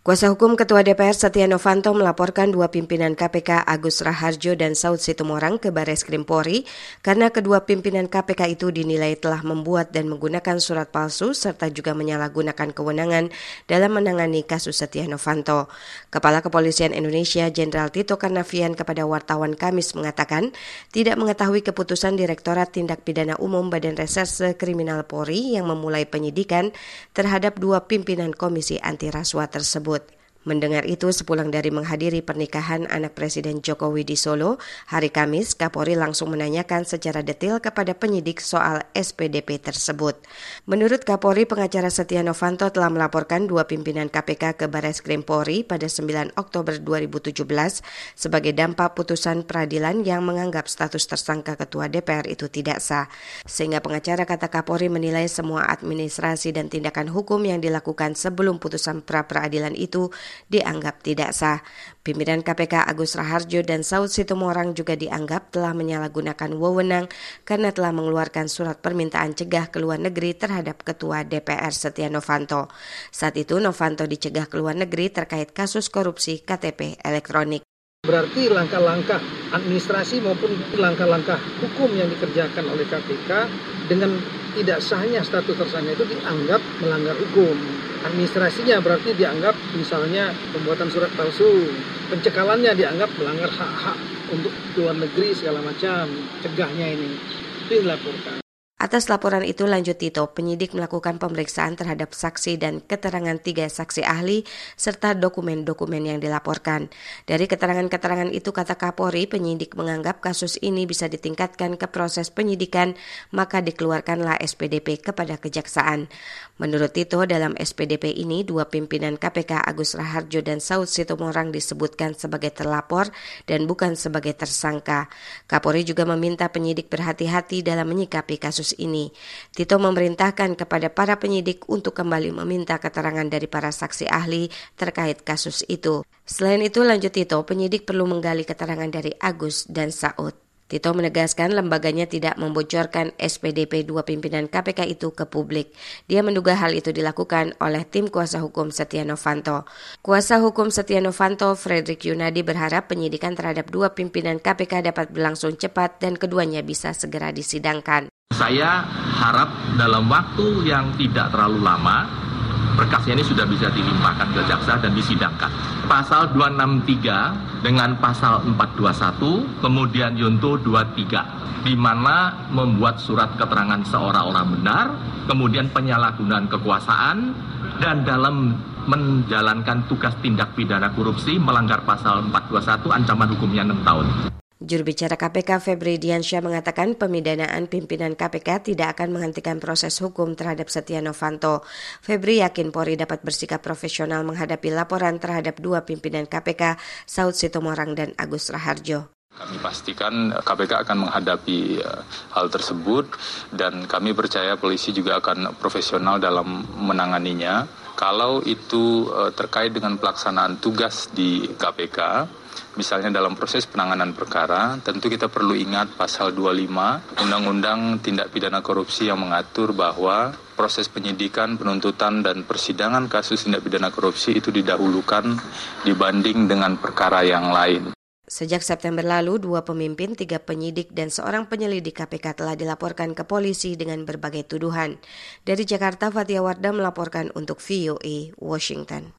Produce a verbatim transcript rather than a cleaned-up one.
Kuasa hukum Ketua D P R Setia Novanto melaporkan dua pimpinan K P K Agus Raharjo dan Saud Situmorang ke Barreskrim Polri karena kedua pimpinan K P K itu dinilai telah membuat dan menggunakan surat palsu serta juga menyalahgunakan kewenangan dalam menangani kasus Setia Novanto. Kepala Kepolisian Indonesia Jenderal Tito Karnavian kepada wartawan Kamis mengatakan tidak mengetahui keputusan Direktorat Tindak Pidana Umum Badan Reserse Kriminal Polri yang memulai penyidikan terhadap dua pimpinan Komisi Anti Rasuah tersebut. Mendengar itu, sepulang dari menghadiri pernikahan anak Presiden Jokowi di Solo, hari Kamis, Kapolri langsung menanyakan secara detail kepada penyidik soal S P D P tersebut. Menurut Kapolri, pengacara Setia Novanto telah melaporkan dua pimpinan K P K ke Barreskrim Polri pada sembilan Oktober dua ribu tujuh belas sebagai dampak putusan peradilan yang menganggap status tersangka Ketua D P R itu tidak sah. Sehingga pengacara kata Kapolri menilai semua administrasi dan tindakan hukum yang dilakukan sebelum putusan pra-peradilan itu dianggap tidak sah. Pimpinan K P K Agus Raharjo dan Saud Situmorang juga dianggap telah menyalahgunakan wewenang karena telah mengeluarkan surat permintaan cegah ke luar negeri terhadap Ketua D P R Setia Novanto. Saat itu Novanto dicegah ke luar negeri terkait kasus korupsi K T P elektronik. Berarti langkah-langkah administrasi maupun langkah-langkah hukum yang dikerjakan oleh K P K dengan tidak sahnya status tersangka itu dianggap melanggar hukum. Administrasinya berarti dianggap misalnya pembuatan surat palsu, pencekalannya dianggap melanggar hak-hak untuk luar negeri segala macam, cegahnya ini, itu dilaporkan. Atas laporan itu, lanjut Tito, penyidik melakukan pemeriksaan terhadap saksi dan keterangan tiga saksi ahli serta dokumen-dokumen yang dilaporkan. Dari keterangan-keterangan itu, kata Kapolri, penyidik menganggap kasus ini bisa ditingkatkan ke proses penyidikan, maka dikeluarkanlah S P D P kepada kejaksaan. Menurut Tito, dalam S P D P ini, dua pimpinan K P K Agus Raharjo dan Saud Situmorang disebutkan sebagai terlapor dan bukan sebagai tersangka. Kapolri juga meminta penyidik berhati-hati dalam menyikapi kasus ini. Tito memerintahkan kepada para penyidik untuk kembali meminta keterangan dari para saksi ahli terkait kasus itu. Selain itu, lanjut Tito, penyidik perlu menggali keterangan dari Agus dan Saud. Tito menegaskan lembaganya tidak membocorkan S P D P dua pimpinan K P K itu ke publik. Dia menduga hal itu dilakukan oleh tim kuasa hukum Setia Novanto. Kuasa hukum Setia Novanto, Fredrik Yunadi, berharap penyidikan terhadap dua pimpinan K P K dapat berlangsung cepat dan keduanya bisa segera disidangkan. Saya harap dalam waktu yang tidak terlalu lama, berkasnya ini sudah bisa dilimpahkan ke jaksa dan disidangkan. Pasal dua enam tiga dengan pasal empat dua satu, kemudian Yunto dua tiga, di mana membuat surat keterangan seorang-orang benar, kemudian penyalahgunaan kekuasaan, dan dalam menjalankan tugas tindak pidana korupsi melanggar pasal empat dua satu, ancaman hukumnya enam tahun. Juru bicara K P K Febri Diansyah mengatakan pemidanaan pimpinan K P K tidak akan menghentikan proses hukum terhadap Setia Novanto. Febri yakin Polri dapat bersikap profesional menghadapi laporan terhadap dua pimpinan K P K, Saud Situmorang dan Agus Raharjo. Kami pastikan K P K akan menghadapi hal tersebut dan kami percaya polisi juga akan profesional dalam menanganinya. Kalau itu terkait dengan pelaksanaan tugas di K P K, misalnya dalam proses penanganan perkara, tentu kita perlu ingat pasal dua puluh lima Undang-Undang Tindak Pidana Korupsi yang mengatur bahwa proses penyidikan, penuntutan, dan persidangan kasus tindak pidana korupsi itu didahulukan dibanding dengan perkara yang lain. Sejak September lalu, dua pemimpin, tiga penyidik, dan seorang penyelidik K P K telah dilaporkan ke polisi dengan berbagai tuduhan. Dari Jakarta, Fatia Wardah melaporkan untuk V O A Washington.